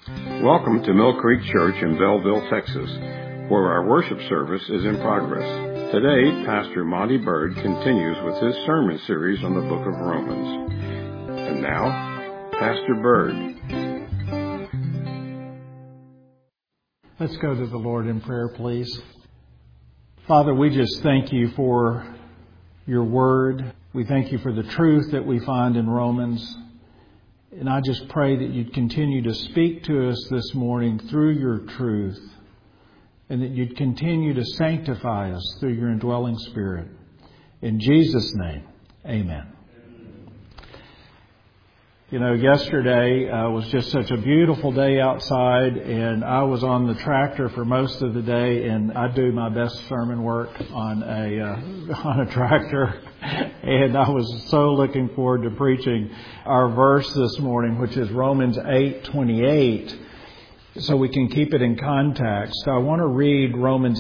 Welcome to Mill Creek Church in Belleville, Texas, where our worship service is in progress. Today, Pastor Monty Bird continues with his sermon series on the book of Romans. And now, Pastor Bird. Let's go to the Lord in prayer, please. Father, we just thank you for your word. We thank you for the truth that we find in Romans. And I just pray that you'd continue to speak to us this morning through your truth, and that you'd continue to sanctify us through your indwelling Spirit. In Jesus' name, amen. You know, yesterday was just such a beautiful day outside, and I was on the tractor for most of the day, and I do my best sermon work on a tractor, and I was so looking forward to preaching our verse this morning, which is Romans 8:28, so we can keep it in context. I want to read Romans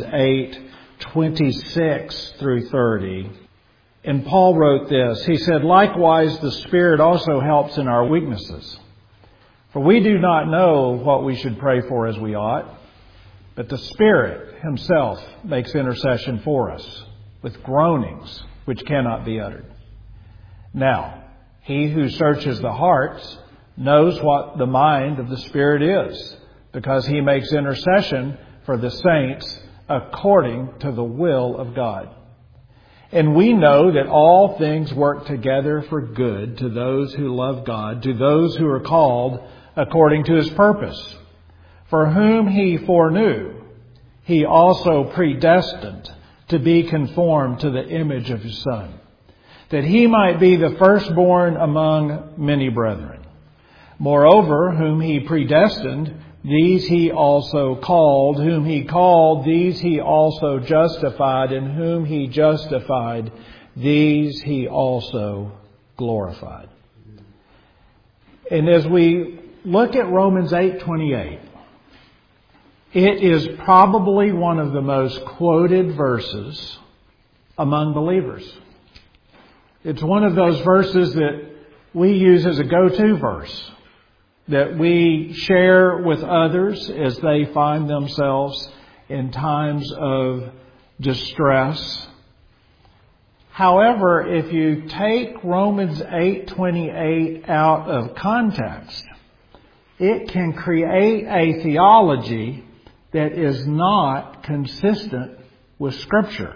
8:26 through 30. And Paul wrote this. He said, "Likewise, the Spirit also helps in our weaknesses. For we do not know what we should pray for as we ought, but the Spirit Himself makes intercession for us with groanings which cannot be uttered. Now, He who searches the hearts knows what the mind of the Spirit is, because He makes intercession for the saints according to the will of God. And we know that all things work together for good to those who love God, to those who are called according to His purpose. For whom He foreknew, He also predestined to be conformed to the image of His Son, that He might be the firstborn among many brethren. Moreover, whom He predestined, these He also called. Whom He called, these He also justified. And whom He justified, these He also glorified." And as we look at Romans 8:28, it is probably one of the most quoted verses among believers. It's one of those verses that we use as a go-to verse, that we share with others as they find themselves in times of distress. However, if you take Romans 8:28 out of context, it can create a theology that is not consistent with Scripture.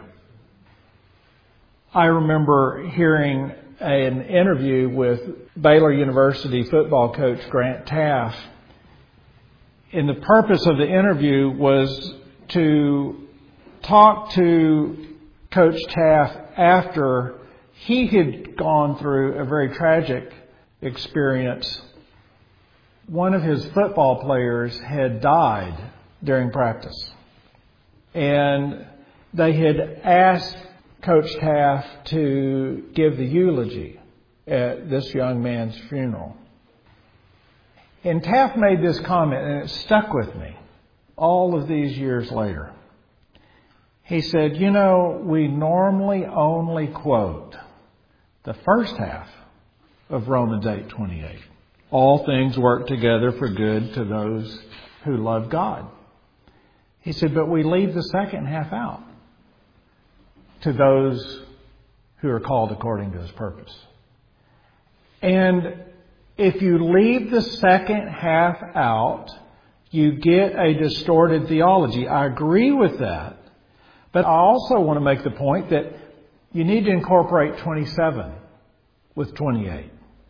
I remember hearing an interview with Baylor University football coach Grant Teaff. And the purpose of the interview was to talk to Coach Teaff after he had gone through a very tragic experience. One of his football players had died during practice. And they had asked Coach Teaff to give the eulogy at this young man's funeral. And Teaff made this comment, and it stuck with me all of these years later. He said, "You know, we normally only quote the first half of Romans 8:28. All things work together for good to those who love God." He said, "But we leave the second half out. To those who are called according to His purpose." And if you leave the second half out, you get a distorted theology. I agree with that. But I also want to make the point that you need to incorporate 27 with 28.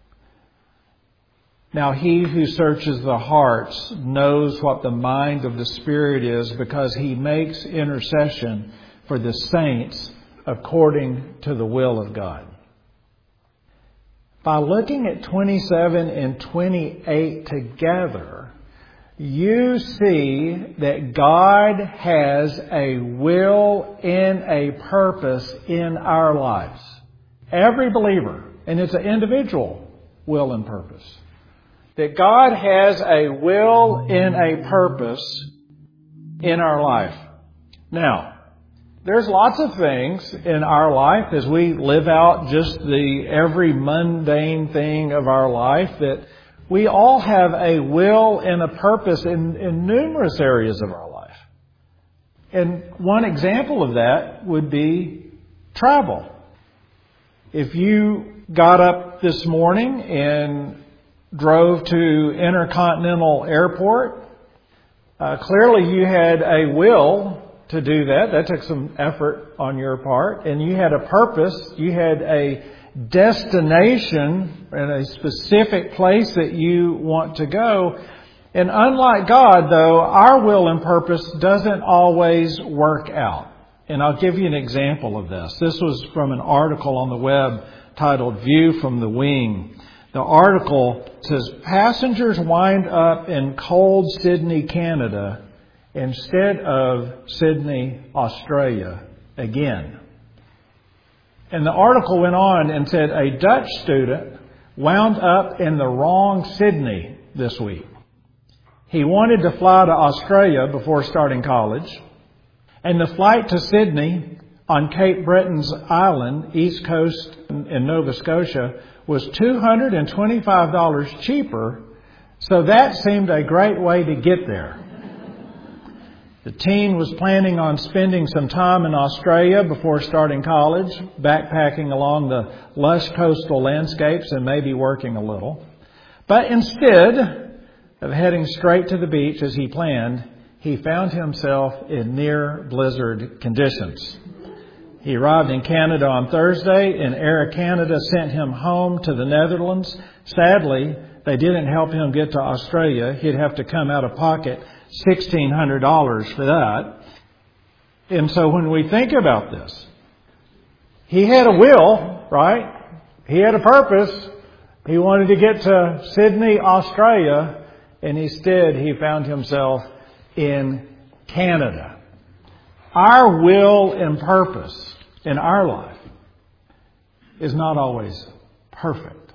Now, He who searches the hearts knows what the mind of the Spirit is, because He makes intercession for the saints according to the will of God. By looking at 27 and 28 together, you see that God has a will and a purpose in our lives. Every believer, and it's an individual will and purpose. That God has a will and a purpose in our life. Now, there's lots of things in our life as we live out just the every mundane thing of our life that We all have a will and a purpose in numerous areas of our life. And one example of that would be travel. If you got up this morning and drove to Intercontinental Airport, clearly you had a will to do that. That took some effort on your part. And you had a purpose. You had a destination and a specific place that you want to go. And unlike God, though, our will and purpose doesn't always work out. And I'll give you an example of this. This was from an article on the web titled View from the Wing. The article says, passengers wind up in cold Sydney, Canada, instead of Sydney, Australia, again. And the article went on and said a Dutch student wound up in the wrong Sydney this week. He wanted to fly to Australia before starting college, and the flight to Sydney on Cape Breton's Island, East Coast in Nova Scotia, was $225 cheaper, so that seemed a great way to get there. The teen was planning on spending some time in Australia before starting college, backpacking along the lush coastal landscapes and maybe working a little. But instead of heading straight to the beach as he planned, he found himself in near blizzard conditions. He arrived in Canada on Thursday, and Air Canada sent him home to the Netherlands. Sadly, they didn't help him get to Australia. He'd have to come out of pocket $1,600 for that. And so when we think about this, he had a will, right? He had a purpose. He wanted to get to Sydney, Australia, and instead he found himself in Canada. Our will and purpose in our life is not always perfect.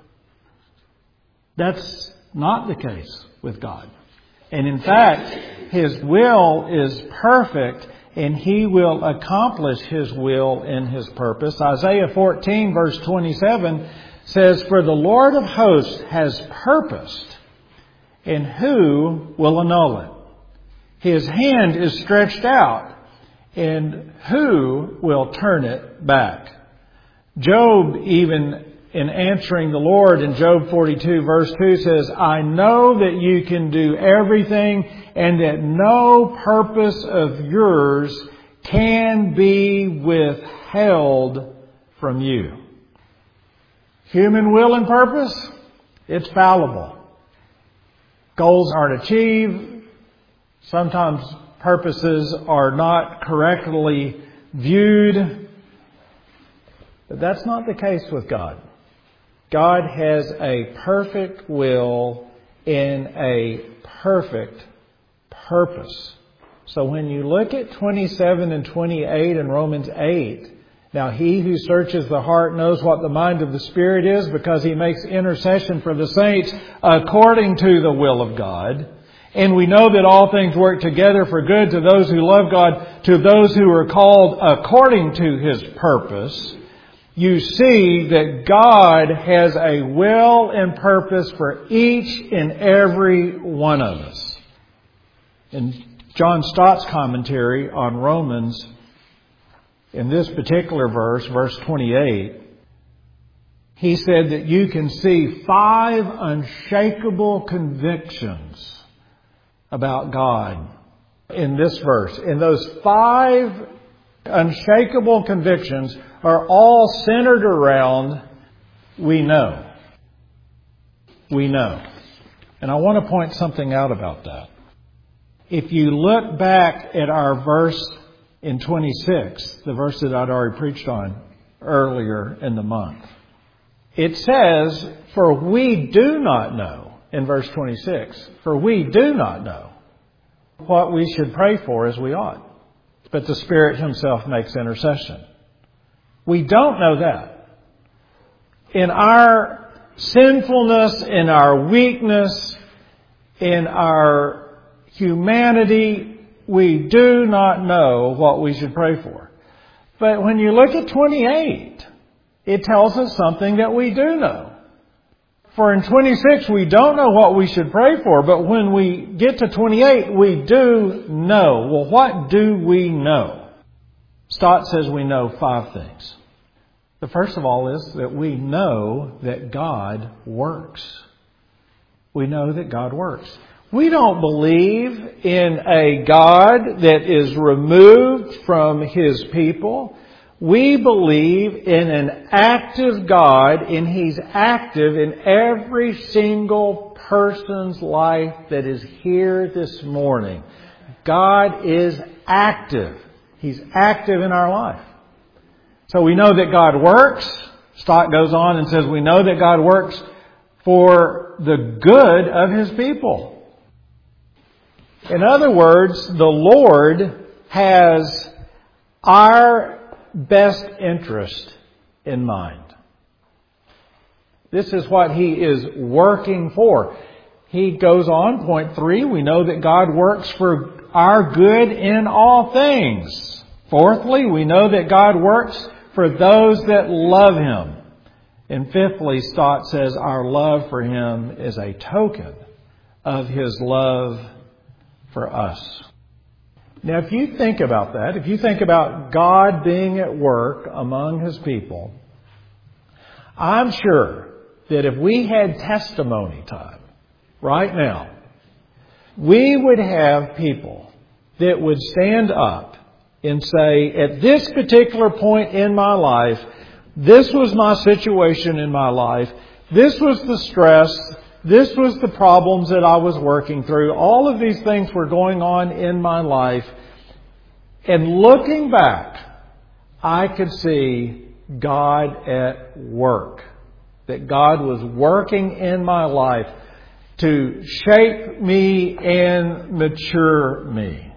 That's not the case with God. And in fact, His will is perfect, and He will accomplish His will and His purpose. Isaiah 14 verse 27 says, for the Lord of hosts has purposed, and who will annul it? His hand is stretched out, and who will turn it back? Job, even in answering the Lord in Job 42 verse 2 says, I know that you can do everything and that no purpose of yours can be withheld from you. Human will and purpose, it's fallible. Goals aren't achieved. Sometimes purposes are not correctly viewed. But that's not the case with God. God has a perfect will and a perfect purpose. So when you look at 27 and 28 in Romans 8, now he who searches the heart knows what the mind of the Spirit is, because he makes intercession for the saints according to the will of God. And we know that all things work together for good to those who love God, to those who are called according to His purpose. You see that God has a will and purpose for each and every one of us. In John Stott's commentary on Romans, in this particular verse, verse 28, he said that you can see 5 unshakable convictions about God in this verse. And those 5 unshakable convictions are all centered around we know. We know. And I want to point something out about that. If you look back at our verse in 26, the verse that I'd already preached on earlier in the month, it says, for we do not know, in verse 26, for we do not know what we should pray for as we ought, but the Spirit Himself makes intercession. We don't know that. In our sinfulness, in our weakness, in our humanity, we do not know what we should pray for. But when you look at 28, it tells us something that we do know. For in 26, we don't know what we should pray for, but when we get to 28, we do know. Well, what do we know? Stott says we know 5 things. The first of all is that we know that God works. We know that God works. We don't believe in a God that is removed from His people. We believe in an active God, and He's active in every single person's life that is here this morning. God is active. He's active in our life. So we know that God works. Stott goes on and says we know that God works for the good of His people. In other words, the Lord has our best interest in mind. This is what He is working for. He goes on, point 3, we know that God works for our good in all things. Fourthly, we know that God works for those that love Him. And fifthly, Stott says our love for Him is a token of His love for us. Now, if you think about that, if you think about God being at work among His people, I'm sure that if we had testimony time right now, we would have people that would stand up and say, at this particular point in my life, this was my situation in my life, this was the stress, this was the problems that I was working through. All of these things were going on in my life. And looking back, I could see God at work. That God was working in my life to shape me and mature me.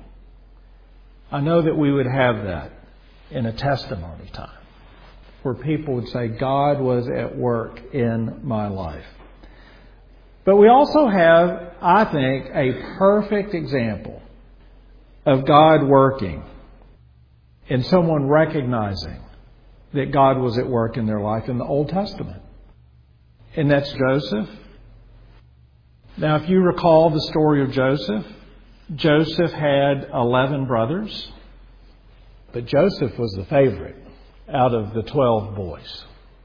I know that we would have that in a testimony time, where people would say, God was at work in my life. But we also have, I think, a perfect example of God working and someone recognizing that God was at work in their life in the Old Testament. And that's Joseph. Now, if you recall the story of Joseph, Joseph had 11 brothers, but Joseph was the favorite out of the 12 boys.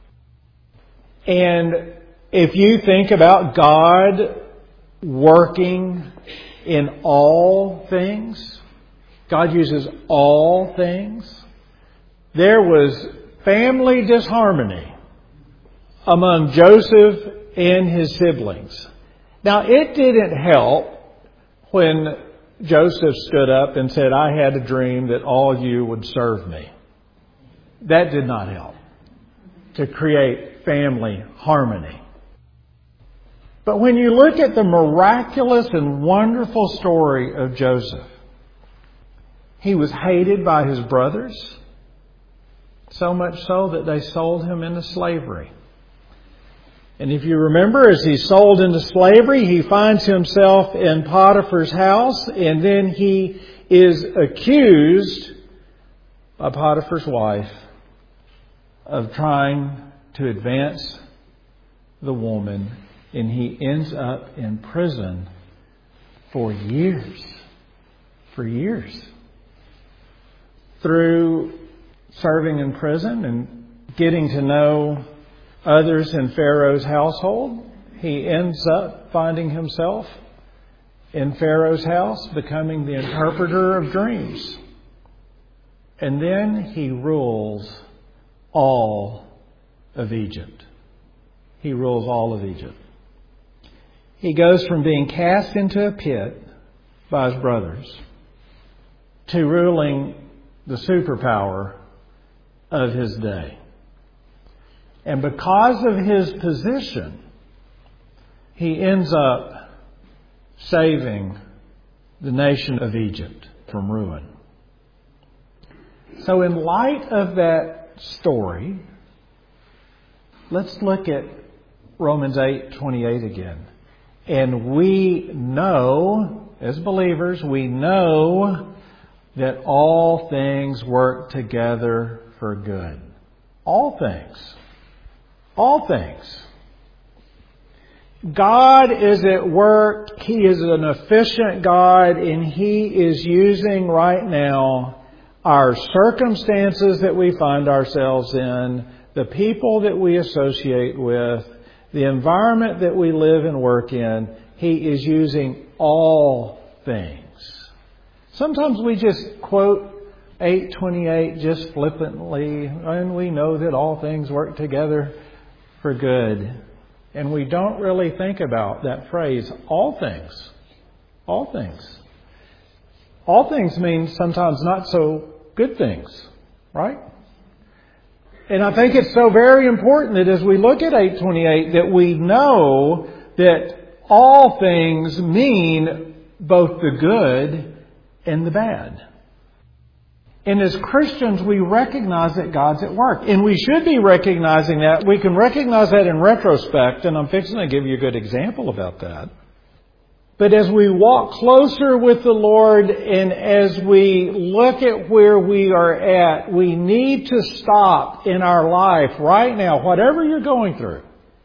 And if you think about God working in all things, God uses all things. There was family disharmony among Joseph and his siblings. Now, it didn't help when Joseph stood up and said, I had a dream that all of you would serve me. That did not help to create family harmony. But when you look at the miraculous and wonderful story of Joseph, he was hated by his brothers, so much so that they sold him into slavery. And if you remember, as he's sold into slavery, he finds himself in Potiphar's house, and then he is accused by Potiphar's wife of trying to advance the woman, and he ends up in prison for years. For years. Through serving in prison and getting to know others in Pharaoh's household, he ends up finding himself in Pharaoh's house, becoming the interpreter of dreams. And then he rules all of Egypt. He rules all of Egypt. He goes from being cast into a pit by his brothers to ruling the superpower of his day. And because of his position, he ends up saving the nation of Egypt from ruin. So in light of that story, let's look at Romans 8:28 again. And we know, as believers, we know that all things work together for good. All things. All things. God is at work. He is an efficient God, and He is using right now our circumstances that we find ourselves in, the people that we associate with, the environment that we live and work in. He is using all things. Sometimes we just quote 8:28 just flippantly, and we know that all things work together for good. And we don't really think about that phrase, all things. All things. All things means sometimes not so good things, right? And I think it's so very important that as we look at 8:28 that we know that all things mean both the good and the bad. And as Christians, we recognize that God's at work. And we should be recognizing that. We can recognize that in retrospect, and I'm fixing to give you a good example about that. But as we walk closer with the Lord and as we look at where we are at, we need to stop in our life right now, whatever you're going through,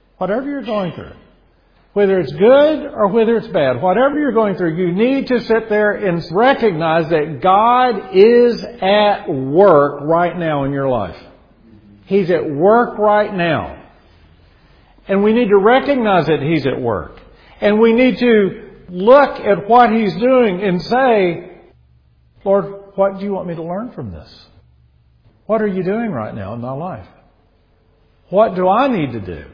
whether it's good or whether it's bad, whatever you're going through, you need to sit there and recognize that God is at work right now in your life. He's at work right now. And we need to recognize that He's at work. And we need to look at what He's doing and say, Lord, what do you want me to learn from this? What are you doing right now in my life? What do I need to do?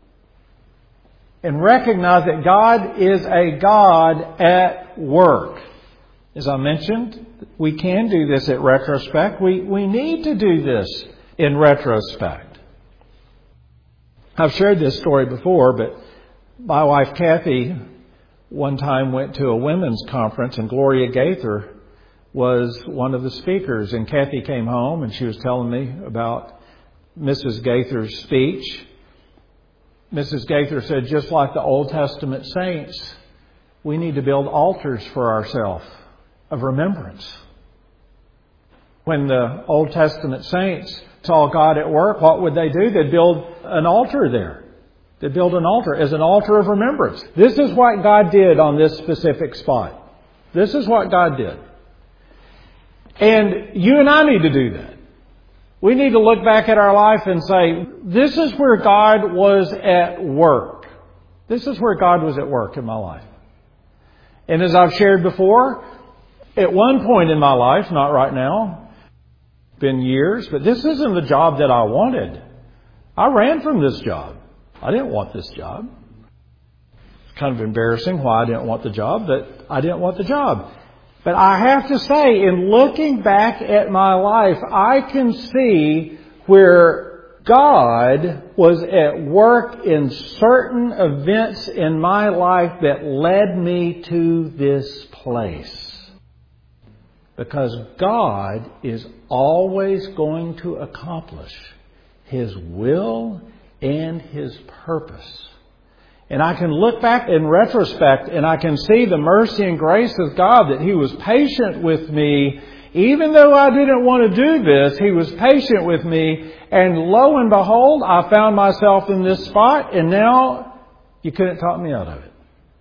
And recognize that God is a God at work. As I mentioned, we can do this at retrospect. We need to do this in retrospect. I've shared this story before, but my wife Kathy one time went to a women's conference and Gloria Gaither was one of the speakers. And Kathy came home and she was telling me about Mrs. Gaither's speech. Mrs. Gaither said, just like the Old Testament saints, we need to build altars for ourselves of remembrance. When the Old Testament saints saw God at work, what would they do? They'd build an altar there. They'd build an altar as an altar of remembrance. This is what God did on this specific spot. This is what God did. And you and I need to do that. We need to look back at our life and say, this is where God was at work. This is where God was at work in my life. And as I've shared before, at one point in my life, not right now, been years, but this isn't the job that I wanted. I ran from this job. I didn't want this job. It's kind of embarrassing why I didn't want the job, but I didn't want the job. But I have to say, in looking back at my life, I can see where God was at work in certain events in my life that led me to this place. Because God is always going to accomplish His will and His purpose. And I can look back in retrospect and I can see the mercy and grace of God that He was patient with me. Even though I didn't want to do this, He was patient with me. And lo and behold, I found myself in this spot and now you couldn't talk me out of it.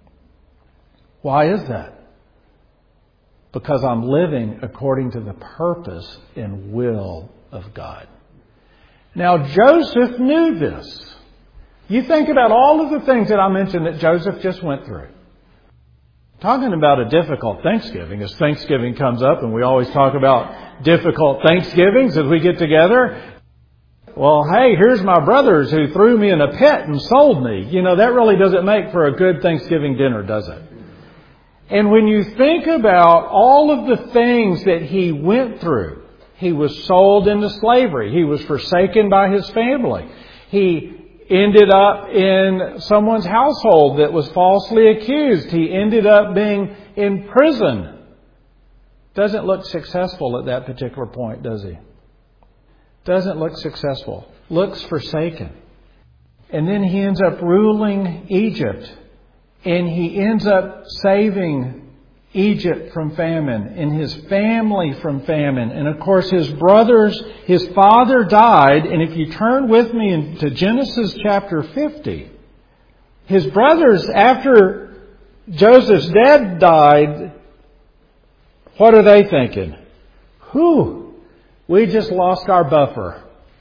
Why is that? Because I'm living according to the purpose and will of God. Now Joseph knew this. You think about all of the things that I mentioned that Joseph just went through. Talking about a difficult Thanksgiving, as Thanksgiving comes up and we always talk about difficult Thanksgivings as we get together. Well, hey, here's my brothers who threw me in a pit and sold me. You know, that really doesn't make for a good Thanksgiving dinner, does it? And when you think about all of the things that he went through, he was sold into slavery. He was forsaken by his family. He ended up in someone's household that was falsely accused. He ended up being in prison. Doesn't look successful at that particular point, does he? Doesn't look successful. Looks forsaken. And then he ends up ruling Egypt. And he ends up saving Egypt from famine and his family from famine. And of course his brothers, his father died. And if you turn with me into Genesis chapter 50, His brothers, after Joseph's dad died, what are they thinking? We just lost our buffer.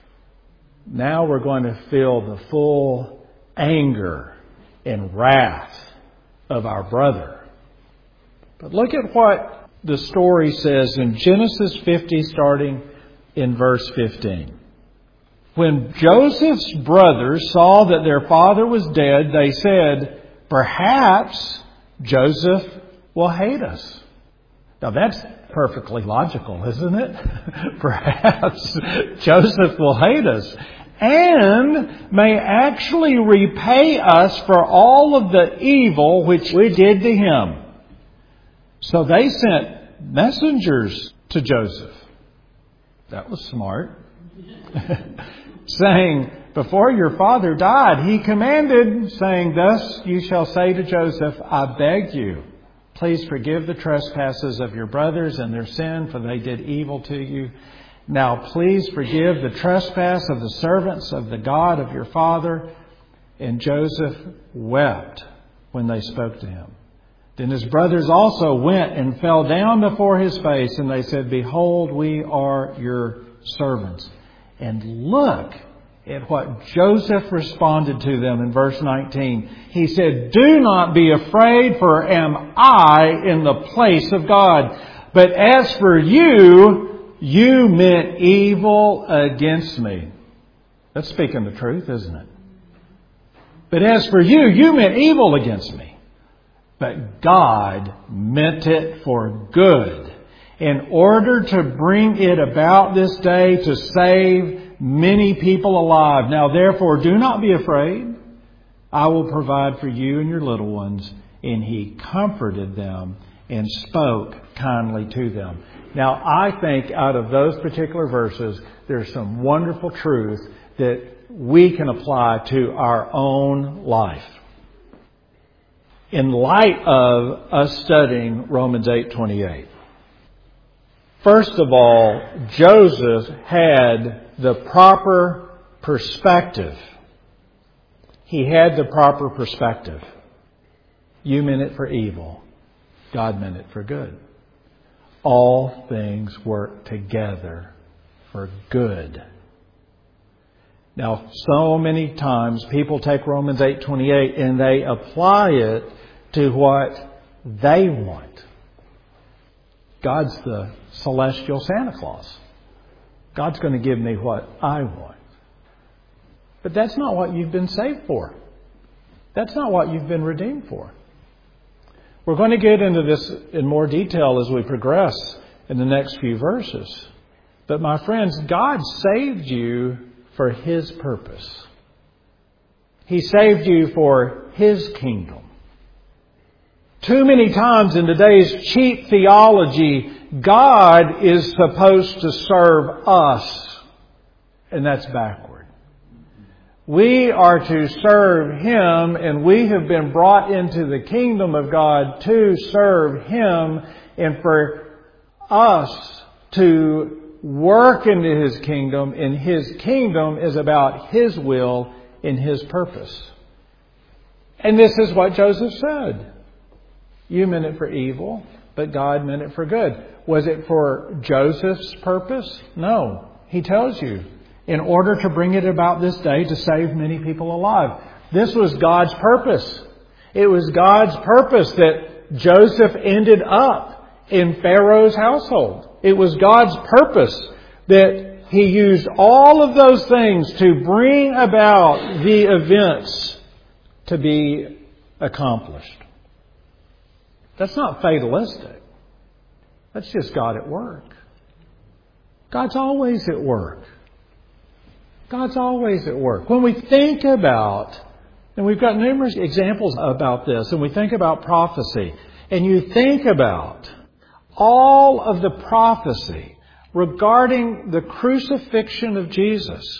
Now we're going to feel the full anger and wrath of our brother. But look at what the story says in Genesis 50, starting in verse 15. When Joseph's brothers saw that their father was dead, they said, "Perhaps Joseph will hate us." Now that's perfectly logical, isn't it? Perhaps Joseph will hate us and may actually repay us for all of the evil which we did to him. So they sent messengers to Joseph. That was smart. Saying, "Before your father died, he commanded, saying, 'Thus you shall say to Joseph, I beg you, please forgive the trespasses of your brothers and their sin, for they did evil to you. Now please forgive the trespass of the servants of the God of your father.' And Joseph wept when they spoke to him. Then his brothers also went and fell down before his face, and they said, 'Behold, we are your servants.' And look at what Joseph responded to them in verse 19. He said, 'Do not be afraid, for am I in the place of God? But as for you, you meant evil against me.'" That's speaking the truth, isn't it? "But as for you, you meant evil against me. But God meant it for good, in order to bring it about this day to save many people alive. Now therefore do not be afraid. I will provide for you and your little ones." And he comforted them and spoke kindly to them. Now I think out of those particular verses, there's some wonderful truth that we can apply to our own life. In light of us studying Romans 8:28. First of all, Joseph had the proper perspective. He had the proper perspective. You meant it for evil. God meant it for good. All things work together for good. Now, so many times people take Romans 8:28 and they apply it to what they want. God's the celestial Santa Claus. God's going to give me what I want. But that's not what you've been saved for. That's not what you've been redeemed for. We're going to get into this in more detail as we progress in the next few verses. But my friends, God saved you for His purpose. He saved you for His kingdom. Too many times in today's cheap theology, God is supposed to serve us. And that's backward. We are to serve Him, and we have been brought into the kingdom of God to serve Him, and for us to work into His kingdom, and His kingdom is about His will and His purpose. And this is what Joseph said. You meant it for evil, but God meant it for good. Was it for Joseph's purpose? No. He tells you, in order to bring it about this day to save many people alive. This was God's purpose. It was God's purpose that Joseph ended up in Pharaoh's household. It was God's purpose that He used all of those things to bring about the events to be accomplished. That's not fatalistic. That's just God at work. God's always at work. God's always at work. When we think about, and we've got numerous examples about this, and we think about prophecy, and you think about all of the prophecy regarding the crucifixion of Jesus,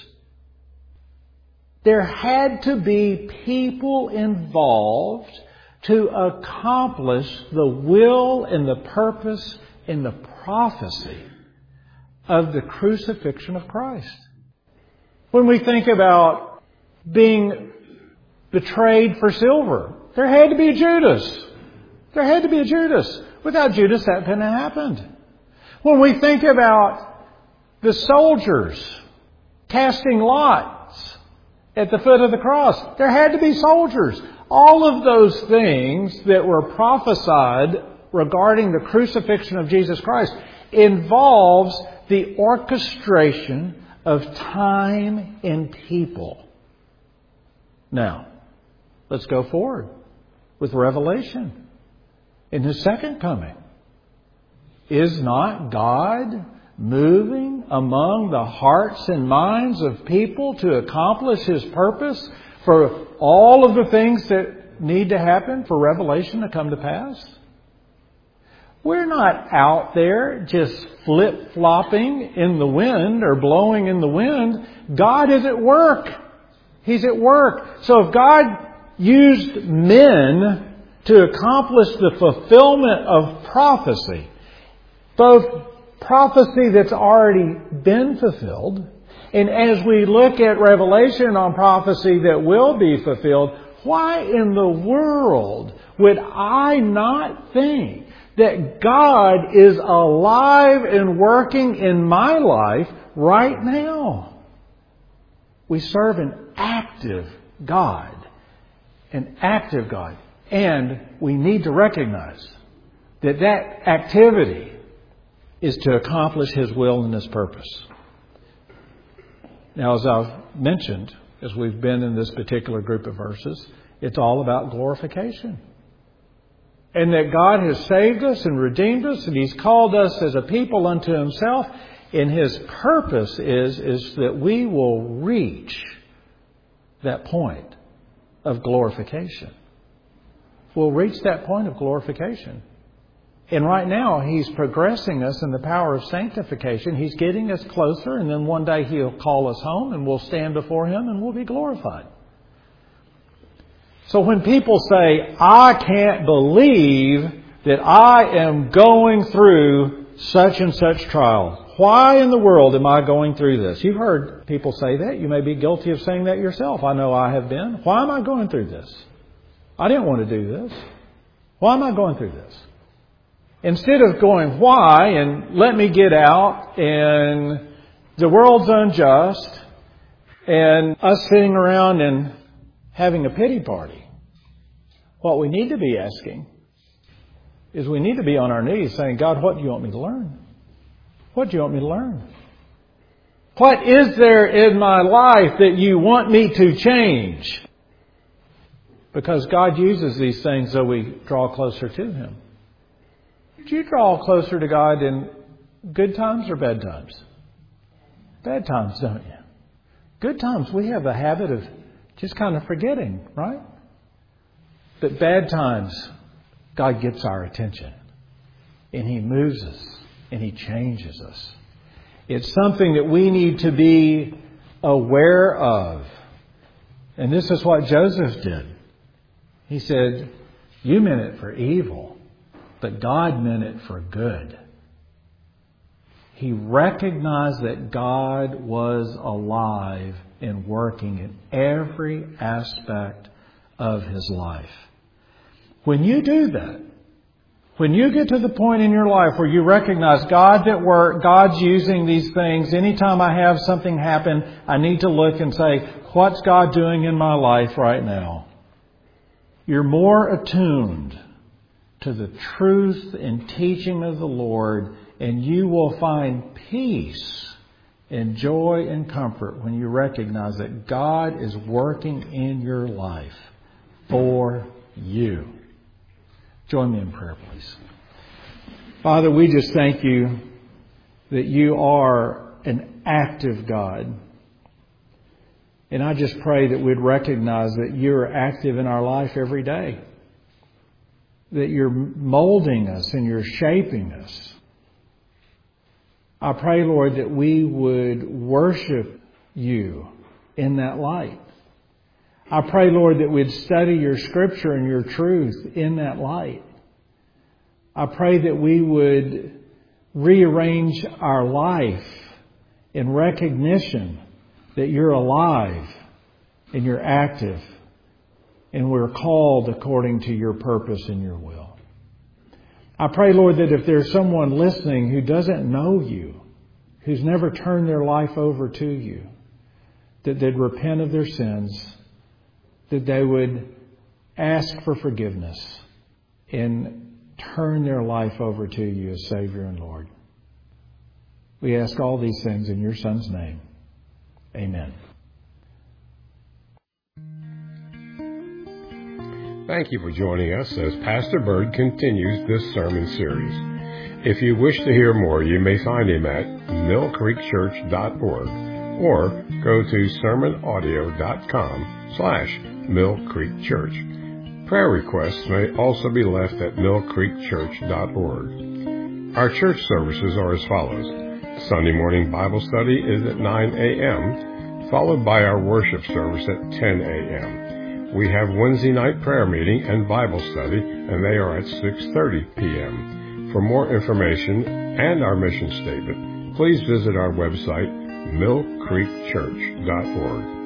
there had to be people involved to accomplish the will and the purpose and the prophecy of the crucifixion of Christ. When we think about being betrayed for silver. There had to be a Judas. There had to be a Judas. Without Judas, that couldn't have happened. When we think about the soldiers casting lots at the foot of the cross, there had to be soldiers. All of those things that were prophesied regarding the crucifixion of Jesus Christ involves the orchestration of time and people. Now, let's go forward with Revelation in His second coming. Is not God moving among the hearts and minds of people to accomplish His purpose for all of the things that need to happen for Revelation to come to pass? We're not out there just flip-flopping in the wind or blowing in the wind. God is at work. He's at work. So if God used men to accomplish the fulfillment of prophecy, both prophecy that's already been fulfilled, and as we look at Revelation on prophecy that will be fulfilled, why in the world would I not think that God is alive and working in my life right now? We serve an active God. An active God. And we need to recognize that that activity is to accomplish His will and His purpose. Now, as I've mentioned, as we've been in this particular group of verses, it's all about glorification. And that God has saved us and redeemed us, and He's called us as a people unto Himself. And His purpose is that we will reach that point of glorification. We'll reach that point of glorification. And right now, He's progressing us in the power of sanctification. He's getting us closer, and then one day He'll call us home, and we'll stand before Him, and we'll be glorified. So when people say, I can't believe that I am going through such and such trial, why in the world am I going through this? You've heard people say that. You may be guilty of saying that yourself. I know I have been. Why am I going through this? I didn't want to do this. Why am I going through this? Instead of going, why, and let me get out, and the world's unjust, and us sitting around and having a pity party, what we need to be asking is we need to be on our knees saying, God, what do you want me to learn? What do you want me to learn? What is there in my life that you want me to change? Because God uses these things so we draw closer to Him. Do you draw closer to God in good times or bad times? Bad times, don't you? Good times, we have a habit of just kind of forgetting, right? But bad times, God gets our attention. And He moves us. And He changes us. It's something that we need to be aware of. And this is what Joseph did. He said, you meant it for evil, but God meant it for good. He recognized that God was alive and working in every aspect of his life. When you do that, when you get to the point in your life where you recognize God's at work, God's using these things, anytime I have something happen, I need to look and say, what's God doing in my life right now? You're more attuned to the truth and teaching of the Lord, and you will find peace and joy and comfort when you recognize that God is working in your life for you. Join me in prayer, please. Father, we just thank you that you are an active God. And I just pray that we'd recognize that you're active in our life every day. That you're molding us and you're shaping us. I pray, Lord, that we would worship you in that light. I pray, Lord, that we'd study your scripture and your truth in that light. I pray that we would rearrange our life in recognition that you're alive and you're active and we're called according to your purpose and your will. I pray, Lord, that if there's someone listening who doesn't know you, who's never turned their life over to you, that they'd repent of their sins, that they would ask for forgiveness and turn their life over to you as Savior and Lord. We ask all these things in your Son's name. Amen. Thank you for joining us as Pastor Bird continues this sermon series. If you wish to hear more, you may find him at millcreekchurch.org or go to sermonaudio.com/millcreekchurch. Prayer requests may also be left at millcreekchurch.org. Our church services are as follows. Sunday morning Bible study is at 9 a.m., followed by our worship service at 10 a.m. We have Wednesday night prayer meeting and Bible study, and they are at 6:30 p.m. For more information and our mission statement, please visit our website, millcreekchurch.org.